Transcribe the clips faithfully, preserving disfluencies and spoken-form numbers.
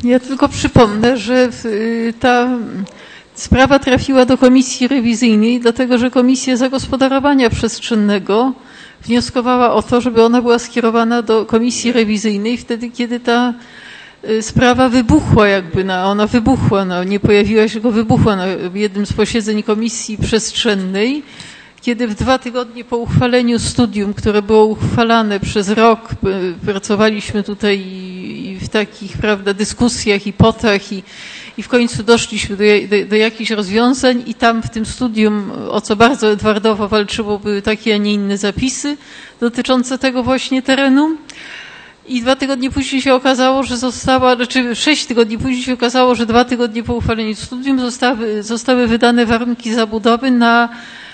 Ja tylko przypomnę, że ta sprawa trafiła do komisji rewizyjnej, dlatego że Komisja Zagospodarowania Przestrzennego wnioskowała o to, żeby ona była skierowana do komisji rewizyjnej wtedy, kiedy ta sprawa wybuchła jakby, na, ona wybuchła, no, nie pojawiła się, tylko wybuchła na jednym z posiedzeń Komisji Przestrzennej, kiedy w dwa tygodnie po uchwaleniu studium, które było uchwalane przez rok, pracowaliśmy tutaj w takich, prawda, dyskusjach i potach i, i w końcu doszliśmy do, do, do jakichś rozwiązań i tam w tym studium, o co bardzo Edwardowo walczyło, były takie, a nie inne zapisy dotyczące tego właśnie terenu. I dwa tygodnie później się okazało, że została, znaczy sześć tygodni później się okazało, że dwa tygodnie po uchwaleniu studium zostały, zostały wydane warunki zabudowy na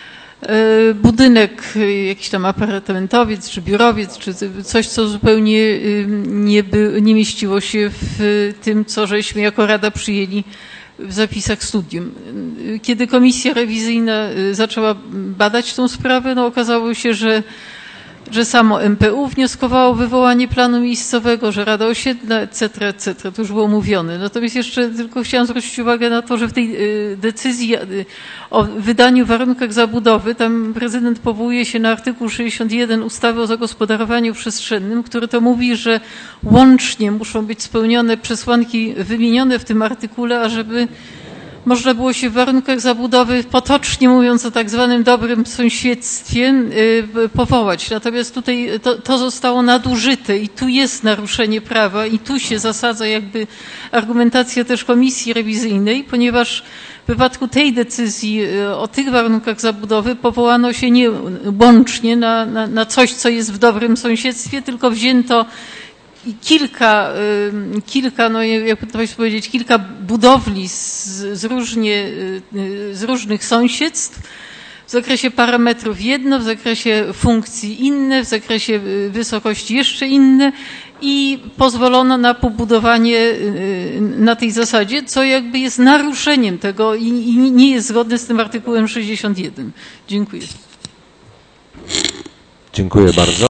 budynek, jakiś tam apartamentowiec, czy biurowiec, czy coś, co zupełnie nie, by, nie mieściło się w tym, co żeśmy jako Rada przyjęli w zapisach studium. Kiedy komisja rewizyjna zaczęła badać tą sprawę, no okazało się, że że samo M P U wnioskowało o wywołanie planu miejscowego, że Rada Osiedla, et cetera, et cetera. To już było mówione. Natomiast jeszcze tylko chciałam zwrócić uwagę na to, że w tej decyzji o wydaniu warunkach zabudowy, tam prezydent powołuje się na artykuł sześćdziesiąt jeden ustawy o zagospodarowaniu przestrzennym, który to mówi, że łącznie muszą być spełnione przesłanki wymienione w tym artykule, ażeby można było się w warunkach zabudowy, potocznie mówiąc o tak zwanym dobrym sąsiedztwie, powołać. Natomiast tutaj to, to zostało nadużyte i tu jest naruszenie prawa i tu się zasadza jakby argumentacja też komisji rewizyjnej, ponieważ w wypadku tej decyzji o tych warunkach zabudowy powołano się nie łącznie na, na, na coś, co jest w dobrym sąsiedztwie, tylko wzięto i kilka, kilka, no jakby to powiedzieć, kilka budowli z, z, różnie, z różnych sąsiedztw, w zakresie parametrów jedno, w zakresie funkcji inne, w zakresie wysokości jeszcze inne i pozwolono na pobudowanie na tej zasadzie, co jakby jest naruszeniem tego i, i nie jest zgodne z tym artykułem sześćdziesiąt jeden. Dziękuję. Dziękuję bardzo.